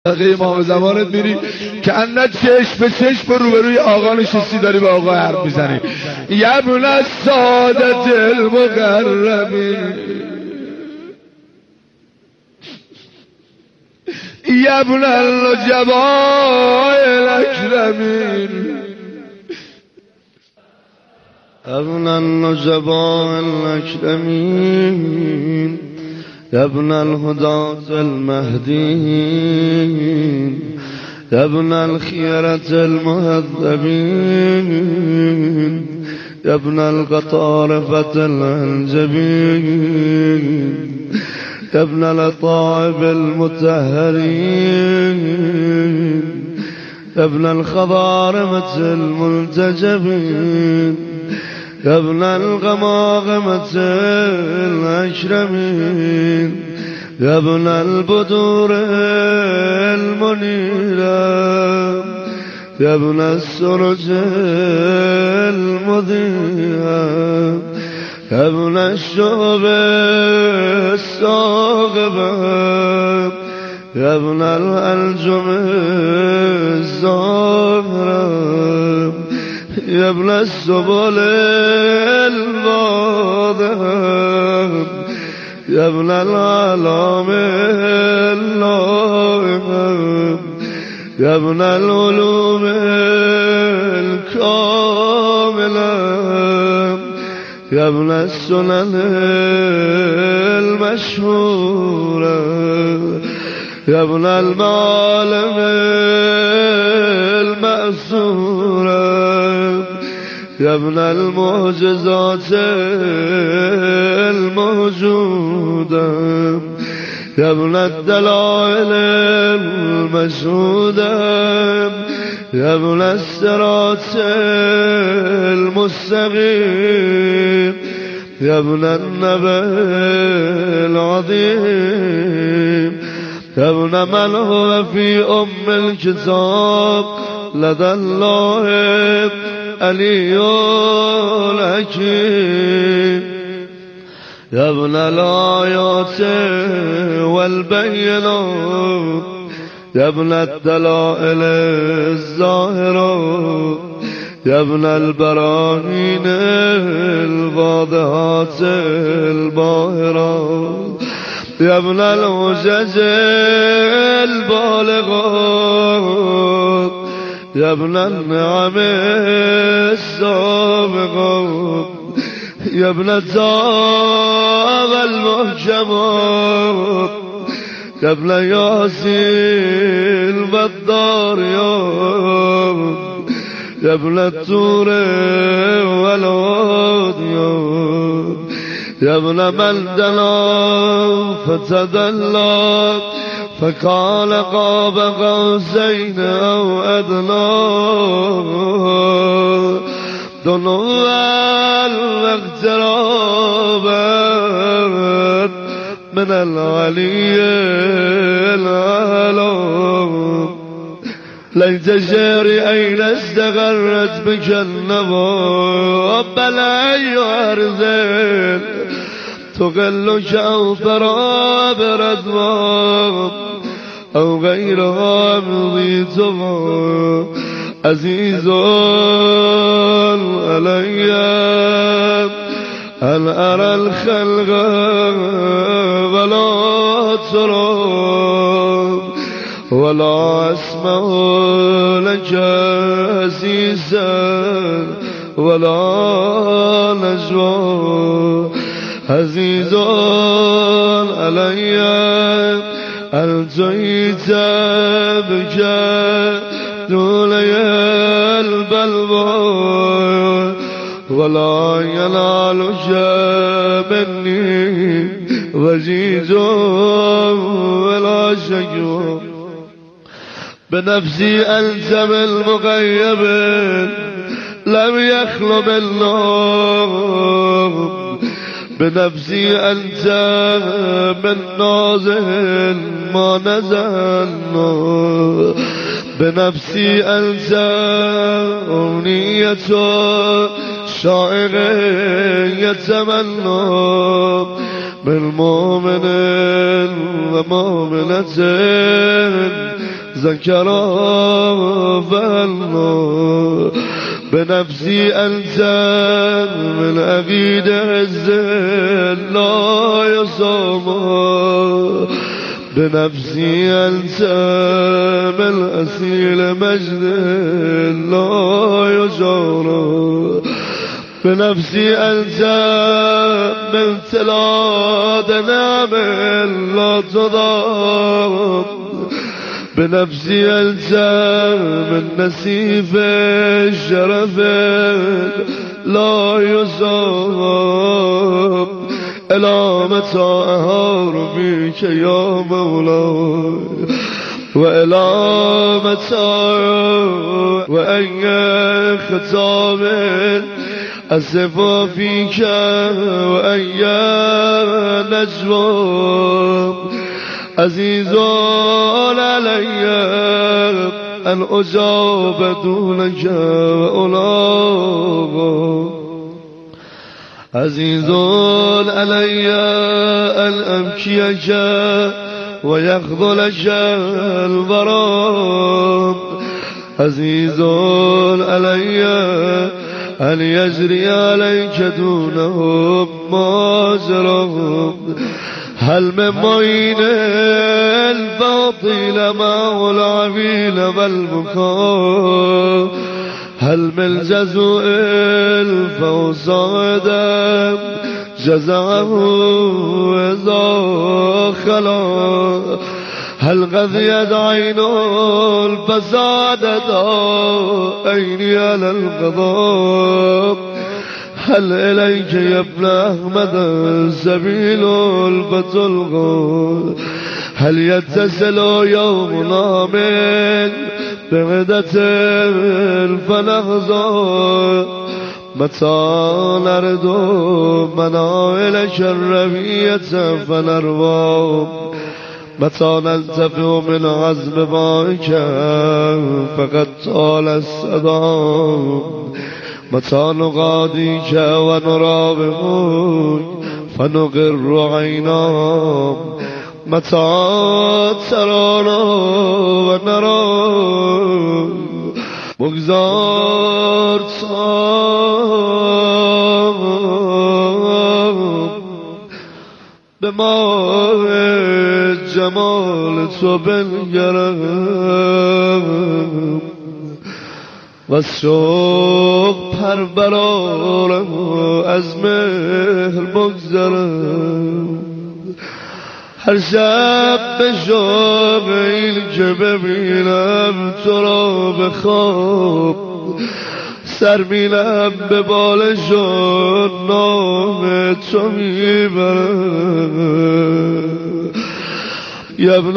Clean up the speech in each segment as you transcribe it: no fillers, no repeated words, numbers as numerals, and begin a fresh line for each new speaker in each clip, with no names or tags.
امام زمانت میری که انت چشم به چشم روبروی آقا نشستی داری به آقا حرف میزنی. یبن السادة المقربین، یبن النجباء الاکرمین،
ابن النجباء الاکرمین، يا ابن الهداة المهديين، يا ابن الخيرة المهذبين، يا ابن القطارفة الأنجبين، يا ابن الأطائب المطهرين، يا ابن الخضارمة الملتجبين، يا ابن الغماغمة الأشرمين، يا ابن البدور المنيرة، يا ابن السرج المضيئة، يا ابن الشعب الصاغبة، يا ابن الألجم الزهرة، يا ابن السبل الواضحة، يا ابن العلام اللائمة، يا ابن العلوم الكاملة، يا ابن السنن المشهورة، يا ابن المعالم المأثورة، يا ابن المعجزات الموجودة، يا ابن الدلائل المشهودة، يا ابن الصراط المستقيم، يا ابن النبأ العظيم، يا ابن من هو في أم الكتاب لدى الله علي الحكيم، يا ابن الآيات والبينات، يا ابن الدلائل الظاهرات، يا ابن البراهين الواضحات الباهرات، يا ابن الحجج البالغات، يا ابن النعم السابقات، يا ابن الدار المحكمات، يا ابن ياسين والضاريات، يا ابن الطور والعاديات، يا ابن من دنا فتدلى فقال قاب قوسين أو أدنى، دنوا واقترابا من العلي الأعلى، ليت شعري أين استغرت بك النوى، بلى يرزق تقلك أو ترى برضوى أو غيرها مضيتها، عزيز علي أن أرى الخلق ولا ترى، ولا أسمع لك عزيزا ولا نجوى، عزيز علي أن جئت بك دولي البلوى، ولا ينالك مني وجيز ولا شكوى، بنفسي أنت بالمغيب لم يخلو بالنار، بنفسي أنت من نازل ما نزل، بنفسي أنت أمنية شاعر يتمنى، من مؤمن ومؤمنة ذكرا فالله بنفسي أنت من أبيد الزل لا يصام بنفسي أنت من أسيل مجد لا يجار بنفسي أنت من تلاد نعم لا تضام بنفسي أنت من نسيف الشرف لا يصاب إلى متى أهار بك يا مولاي وإلى متى وأي ختام أسف فيك وأي نجوى عزيز علي أن أجاب دونك وأولاك عزيز علي أن أبكيك ويخذلك البراء عزيز علي أن يجري عليك دونهم ماجرهم هل من معين الباطل معه العبيل والبكاء هل من جزء الفوصاد جزعه إذا خلا هل غذيت عين الفساد عيني على القضاء هل إليك يا ابن أحمد سبيل الفتلغ هل يتصل يومنا من بغدة فنغزى متى نرد منائلك الربية فنروى متى نلتفع من عزم بائك فقد طال الصدام متى نغاديك ونرابهك فنقر عينا متى ترانا ونرى بگذار به ماه جمال تو بنگرم و شوق پر برارم از مهر بگذرم هر شب به شوق این که ببینم تو را به خواب سر میلم به بالشون نام تو میبرم یا ابن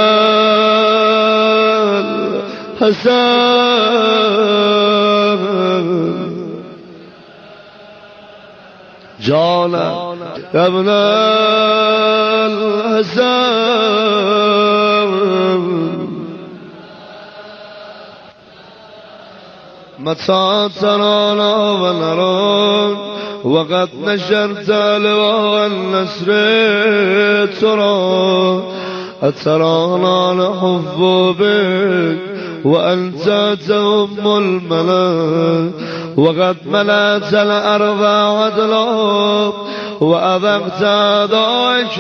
الحسن جانا یا ابن الحسن متى ترانا ونراك وقد نشرت لواء النصر ترى أترانا نحب بك وأنت تؤم الملك وقد ملأت الأرض عدلا وأذقت أعدائك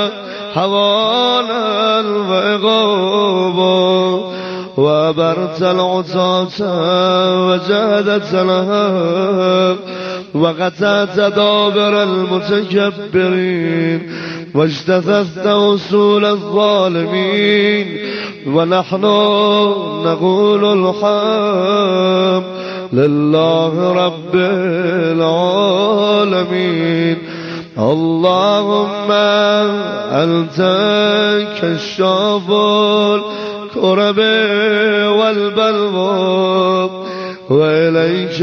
حوانا وإغابا وأبرت العصاة وجادت الهاب وقطعت دابر المتكبرين واجتثثت وصول الظالمين ونحن نقول الحمد لله رب العالمين اللهم أنت كشاف الكرب والبلوى وإليك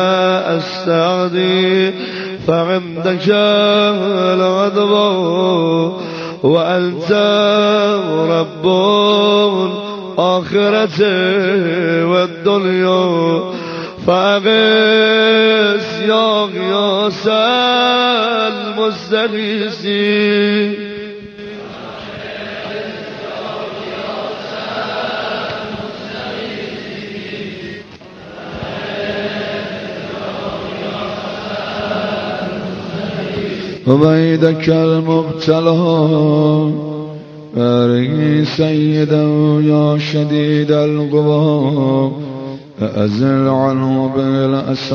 أستعدي فعندك العدوى وأنت رب الآخرة والدنيا فأغث يا غياث المستغيثين
عبيدك المبتلى بارئ سيدا يا شديد القوى أزل عنه بالأسى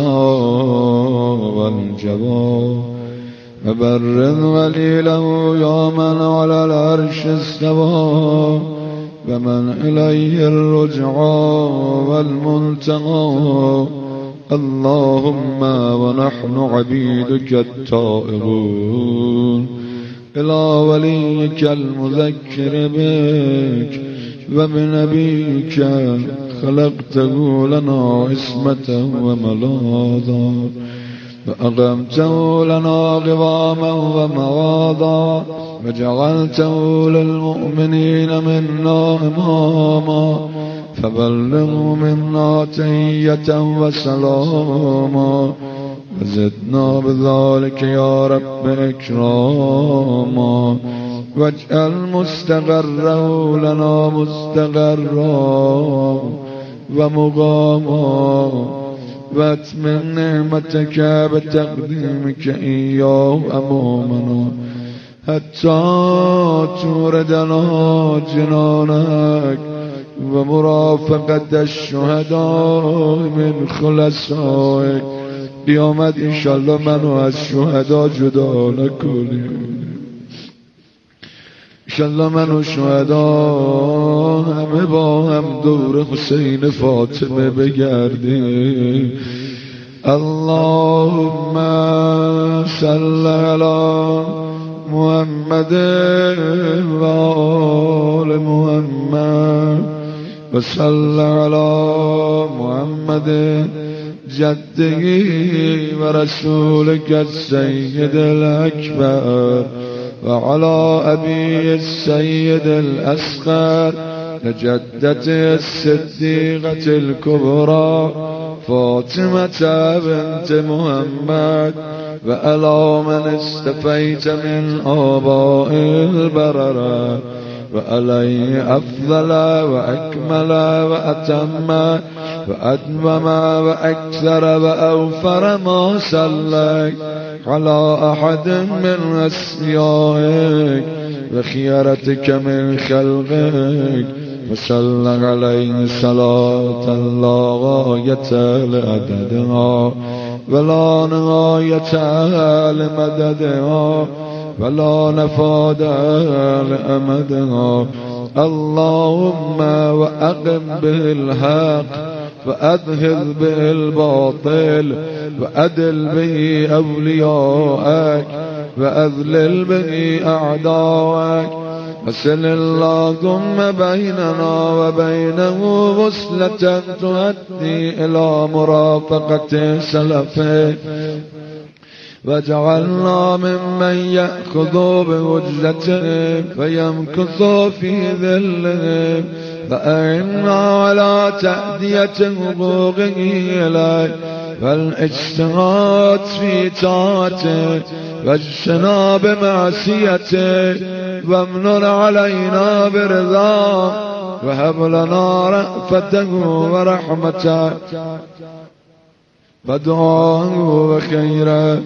والجبى وبرد وليله يا من على العرش استوى ومن إليه الرجعى والمنتهى اللهم ونحن عبيدك التائبون إلى وليك المذكر بك وبنبيك خلقته لنا عصمة وملاذا وأقمته لنا قواما ومواضا وجعلته للمؤمنين منا إماما فبلغوا منا تحية وسلاما وزدنا بذلك يا رب إكراما واجعل مستقره لنا مستقرا ومقاما واتمم نعمتك بتقديمك إياه أمامنا حتى توردنا جنانك ومرافقة الشهداء من خلصائك قیامت انشالله منو از شهدا جدا نکنی انشالله منو شهدا همه با هم دور حسین فاطمه بگردیم اللهم صل علی محمد و آل محمد و صل علی محمد جده ورسولك السيد الأكبر وعلى أبي السيد الأصغر لجدته الصديقة الكبرى فاطمة بنت محمد وعلى من استفيت من آباء البررة وعليه أفضل وأكمل وأتم وأدوم وأكثر وأوفر ما صليت على أحد من أصفيائك وخيرتك من خلقك وصلى عليه صلاة لا غاية لعددها ولا نهاية لمددها ولا نفاد لأمدها اللهم وأقم به الحق وأذهب به الباطل وأدل به أولياءك وأذلل به أعداءك وصل اللهم بيننا وبينه وصلة تؤدي إلى مرافقة سلفه وجعلنا ممن يأخذ بوجلته ويمكث في ذله فأعنا على تأدية حقوقه إليه والاجتهاد في طاعته واجتناب معصيته وامنن علينا برضاه وهب لنا رأفته ورحمته ودعاه وخيرا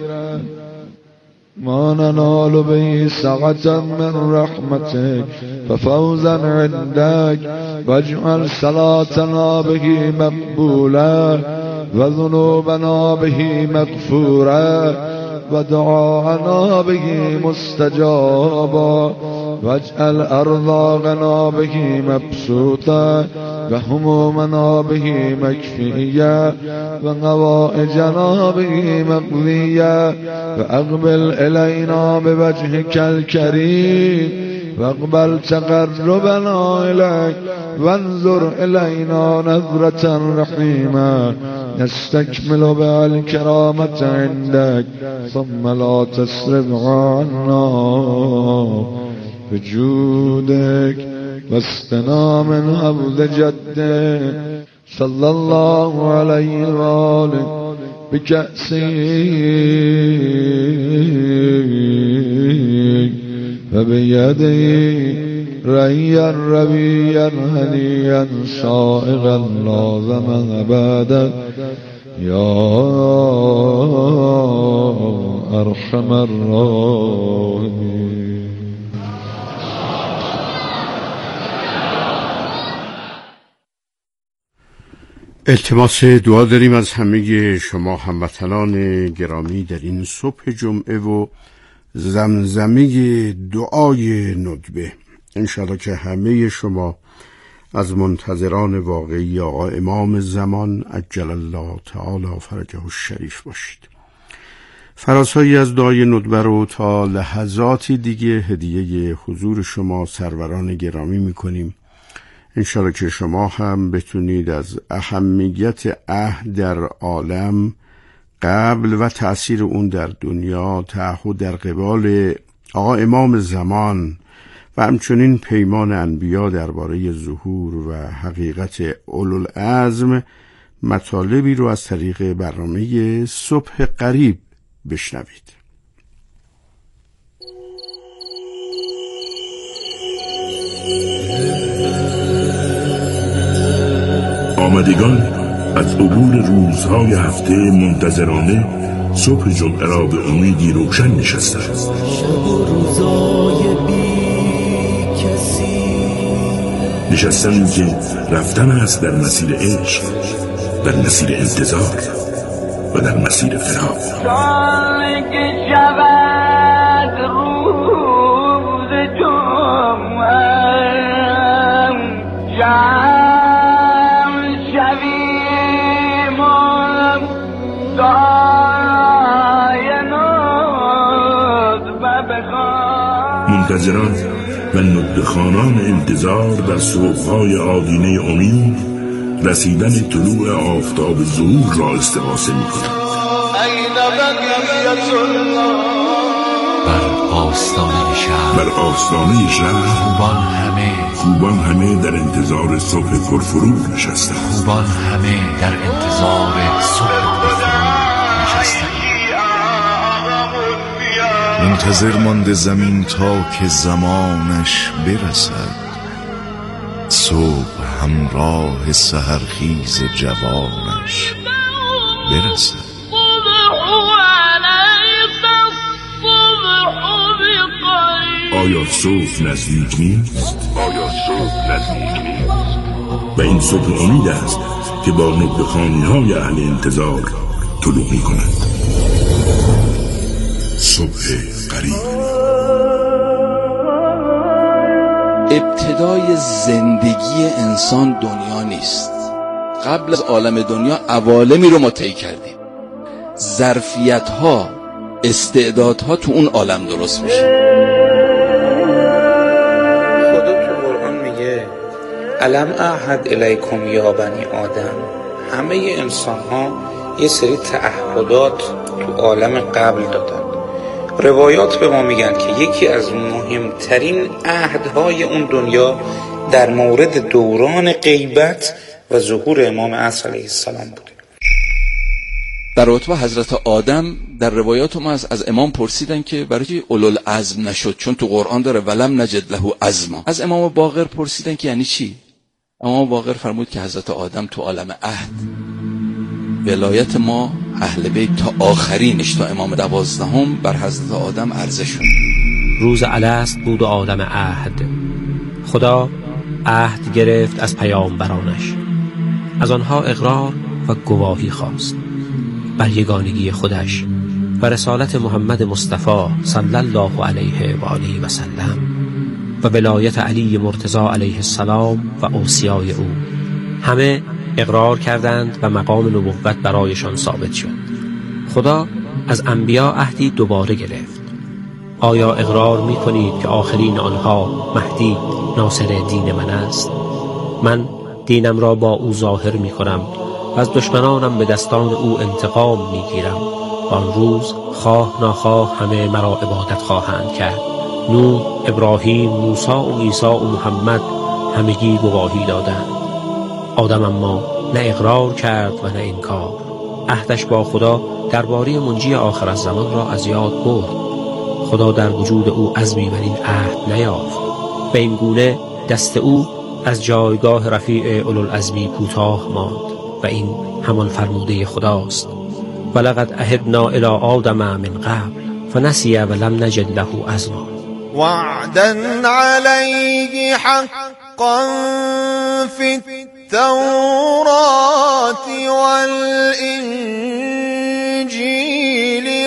ما ننال به سعة من رحمتك ففوزا عندك واجعل صلاتنا به مقبولا وذنوبنا به مغفورا ودعاءنا به مستجابا واجعل أرزاقنا به مبسوطا وهمومنا به مكفيا وغوائجنا به مقضيا فأقبل إلينا بوجهك الكريم واقبل تقربنا إليك وانظر إلينا نظرة رحيمة نستكمل بها الكرامة عندك ثم لا تصرف عنا بجودك واسقنا من حوض جدك صلى الله عليه وآله بكأسك وبيده ريا ربيا هنيا صائغا لازما أبدا يا ارحم الراحمین.
التماس دعا داریم از همه شما هموطنان گرامی در این صبح جمعه و زمزمه دعای ندبه. انشاءالله که همه شما از منتظران واقعی آقا امام زمان عجل الله تعالی فرجه الشریف باشید. فراسایی از دعای ندبه رو تا لحظاتی دیگه هدیه حضور شما سروران گرامی میکنیم. انشاءالله که شما هم بتونید از اهمیت عهد در عالم قبل و تأثیر اون در دنیا، تعهد در قبال آقا امام زمان و همچنین پیمان انبیا درباره ظهور و حقیقت اولوالعزم مطالبی رو از طریق برنامه صبح قریب بشنوید.
آمدگان از عبور روزهای هفته منتظرانه صبح جمعه را به امیدی روشن نشستند. نشستند که رفتن است در مسیر عشق، در مسیر انتظار و در مسیر فراق.
سال که شود روز جمعه
منتظران و ندبه‌خوانان انتظار در صبح‌های آدینه امید رسیدن طلوع آفتاب ظهور را استغاثه می‌کنند. بر آستانه شهر خوبان همه در انتظار صبح پرفروغ نشستند.
منتظر مانده زمین تا که زمانش برسد، صبح همراه سحرخیز جوانش برسد.
آیا صبح نزدیک نیست؟ و این صبح امید است که با ندبه‌خوانی‌های اهل انتظار طلوع می‌کند. صبح قریب.
ابتدای زندگی انسان دنیا نیست. قبل از عالم دنیا عوالمی رو ما طی کردیم. ظرفیت‌ها، استعدادها تو اون عالم درست میشه.
خدا تو قرآن میگه الم اعهد الیکم یا بنی آدم. همه انسان‌ها یه سری تعهدات تو عالم قبل دادن. روایات به ما میگن که یکی از مهمترین عهدهای اون دنیا در مورد دوران غیبت و ظهور امام عصر علیه السلام بوده.
در رتبه حضرت آدم در روایات ما از امام پرسیدن که برای چی اولوالعزم نشد، چون تو قرآن داره ولم نجد له عزما. از امام باقر پرسیدن که یعنی چی؟ امام باقر فرمود که حضرت آدم تو عالم عهد، ولایت ما اهل بیت تا آخرینش تا امام 12 بر حضرت آدم عرضه شد.
روز الست بود و آدم عهد. خدا عهد گرفت از پیامبرانش، از آنها اقرار و گواهی خواست بر یگانگی خودش و رسالت محمد مصطفی صلی الله علیه و آله و سلم و ولایت علی مرتضی علیه السلام و اوصیای او. همه اقرار کردند و مقام نبوت برایشان ثابت شد. خدا از انبیا عهدی دوباره گرفت. آیا اقرار می کنید که آخرین آنها مهدی ناصر دین من است؟ من دینم را با او ظاهر می کنم و از دشمنانم به دستان او انتقام می گیرم. آن روز خواه ناخواه همه مرا عبادت خواهند کرد. نوح، ابراهیم، موسی و عیسی و محمد همگی گواهی دادند. آدم اما نه اقرار کرد و نه انکار. عهدش با خدا درباره منجی آخر الزمان را از یاد برد. خدا در وجود او عزمی بر این عهد نیافت. به این گونه دست او از جایگاه رفیع اولوالعزمی کوتاه ماند و این همان فرموده خداست. ولقد عهدنا الی آدم من قبل فنسي ولم نجد له عزما.
وعدا عليه حقا في التوراة والإنجيل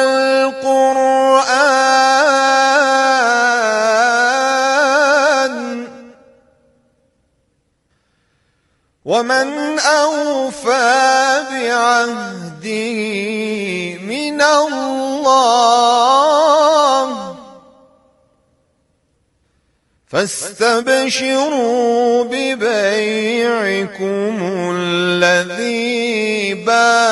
والقرآن ومن أوفى بعهده من الله فاستبشروا ببيعكم الذي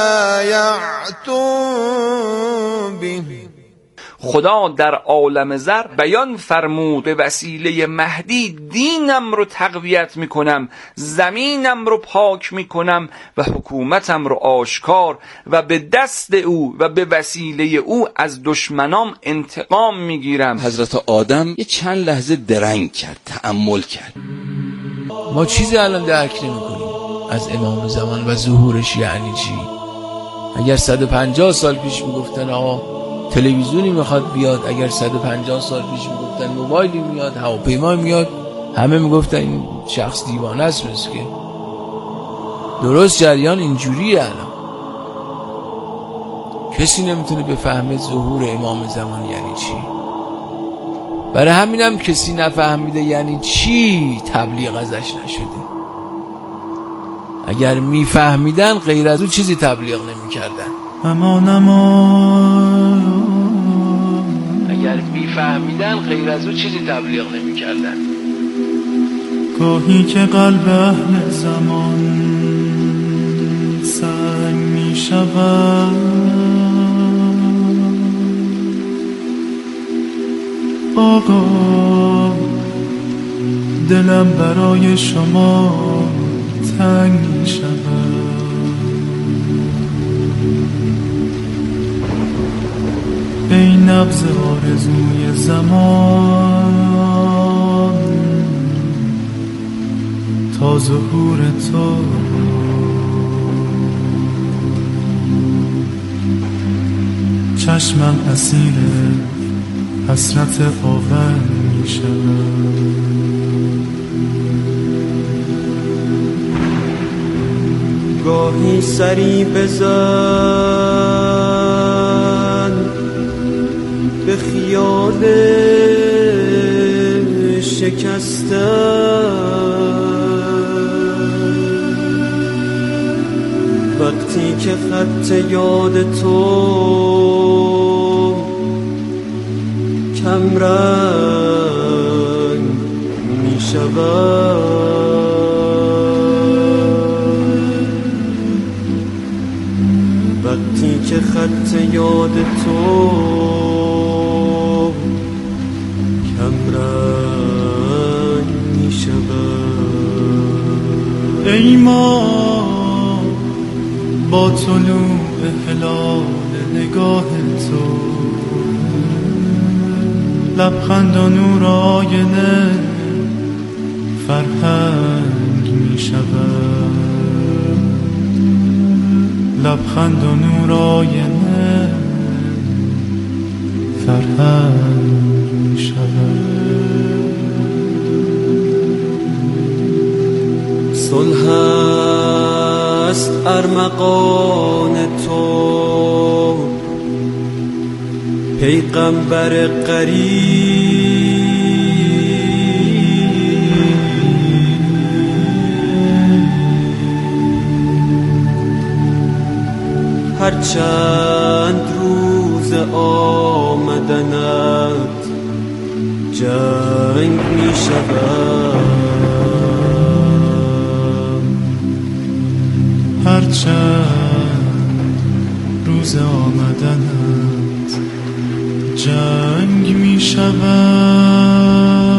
بايعتم به.
خدا در عالم زر بیان فرمود به وسیله مهدی دینم رو تقویت میکنم، زمینم رو پاک میکنم و حکومتم رو آشکار و به دست او و به وسیله او از دشمنام انتقام میگیرم.
حضرت آدم یه چند لحظه درنگ کرد، تأمل کرد.
ما چیزی الان درک نمیکنیم از امام زمان و ظهورش یعنی چی. اگر 150 سال پیش میگفتن آقا تلویزیونی میخواد بیاد، اگر 150 سال پیش میگفتن موبایلی میاد، هواپیما میاد، همه میگفتن این شخص دیوانه است. مثل که درست جریان اینجوریه. الان کسی نمیتونه بفهمه ظهور امام زمان یعنی چی. برای همینم کسی نفهمیده یعنی چی تبلیغ ازش نشده. اگر میفهمیدن غیر از اون چیزی تبلیغ نمیکردن. اگر میفهمیدن غیر از اون چیزی تبلیغ نمیکردن.
گاهی که قلب اهل زمان سنگ میشود، آقا دلم برای شما تنگ میشود. ای نبض آرزوی زمان تا ظهور تو، چشمم اسیر حسرت آور می شود.
گاهی سری بزن به خیال شکستن، وقتی که خط یاد تو کم رنگ می شود، وقتی که خط یاد تو کم رنگ می شود.
ای ما با طلوع هلال نگاه تو، لبخند و نور آینه فرهنگ می شود، لبخند و نور آینه فرهنگ می شود.
صلح است ارمغان تو پیغمبر قریب، هر چند روز آمدنت جنگ می شود،
هر چند روز آمدنت جنگ می شود.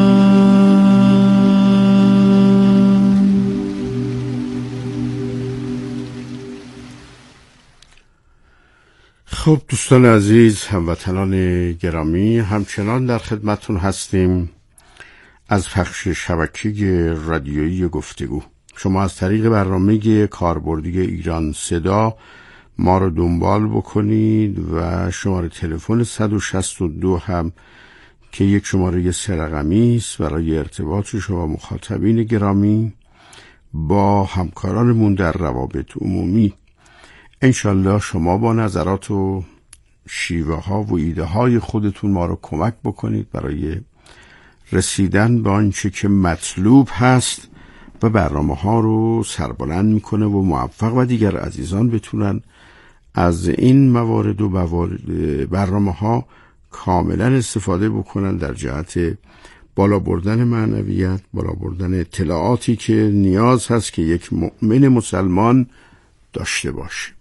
خب دوستان عزیز، هموطنان گرامی، همچنان در خدمتون هستیم از پخش شبکه رادیویی گفتگو. شما از طریق برنامه کاربردی ایران صدا ما رو دنبال بکنید و شماره تلفن 162 هم که یک شماره 3 رقمی است برای ارتباط شما مخاطبین گرامی با همکارانمون در روابط عمومی. انشالله شما با نظرات و شیوه ها و ایده های خودتون ما رو کمک بکنید برای رسیدن به آنچه که مطلوب هست و برنامه ها رو سربلند میکنه و موفق و دیگر عزیزان بتونن از این موارد و برنامه ها کاملا استفاده بکنن در جهت بالا بردن معنویت، بالا بردن اطلاعاتی که نیاز هست که یک مؤمن مسلمان داشته باشه.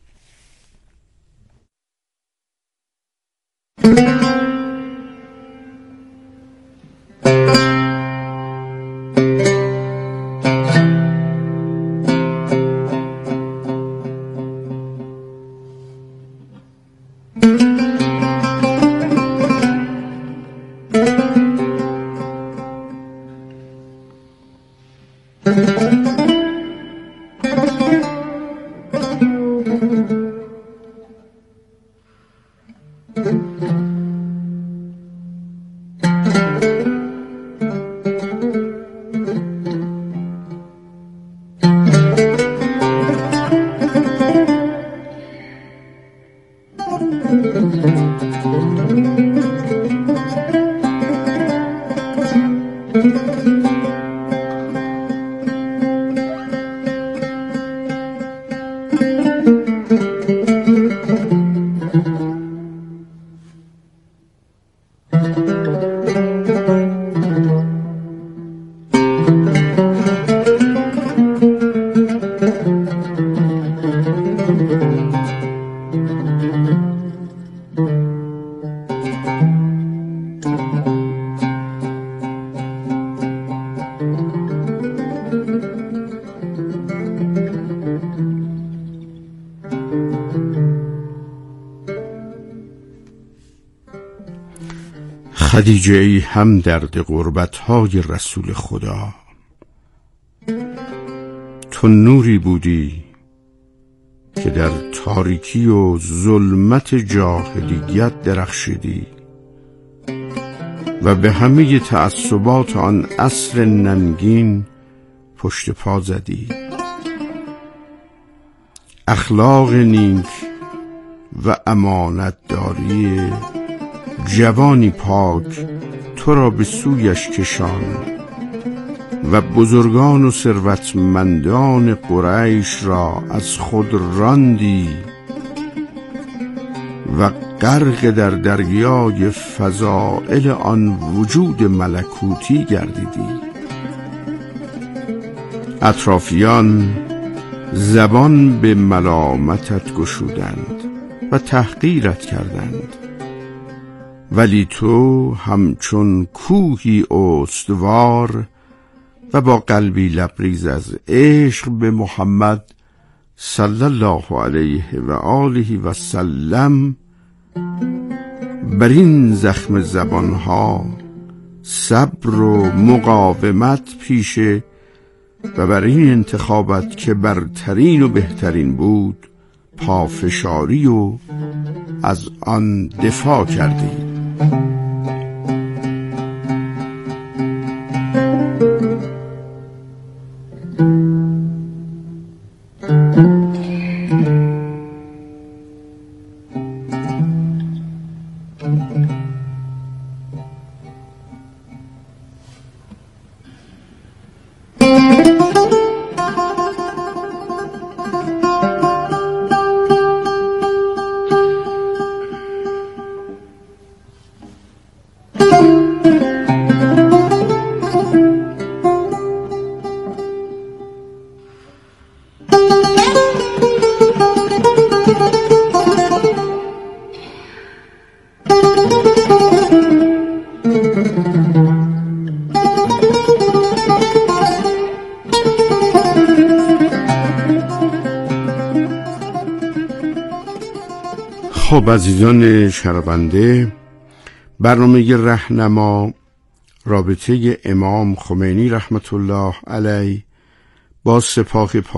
خدیجه ای هم درد غربت‌های رسول خدا، تو نوری بودی که در تاریکی و ظلمت جاهلیت درخشیدی و به همه تعصبات آن عصر ننگین پشت پا زدی. اخلاق نیک و امانت داری جوانی پاک تو را به سویش کشاند و بزرگان و ثروتمندان قریش را از خود راندی و غرق در دریای فضائل آن وجود ملکوتی گردیدی. اطرافیان زبان به ملامتت گشودند و تحقیرت کردند، ولی تو همچون کوهی استوار و با قلبی لبریز از عشق به محمد صلی الله علیه و آله و سلم بر این زخم زبانها صبر و مقاومت پیشه و بر این انتخابت که برترین و بهترین بود پافشاری و از آن دفاع کردی. خب عزیزان شنونده، برنامه رهنما رابطه امام خمینی رحمت الله علیه با سپاه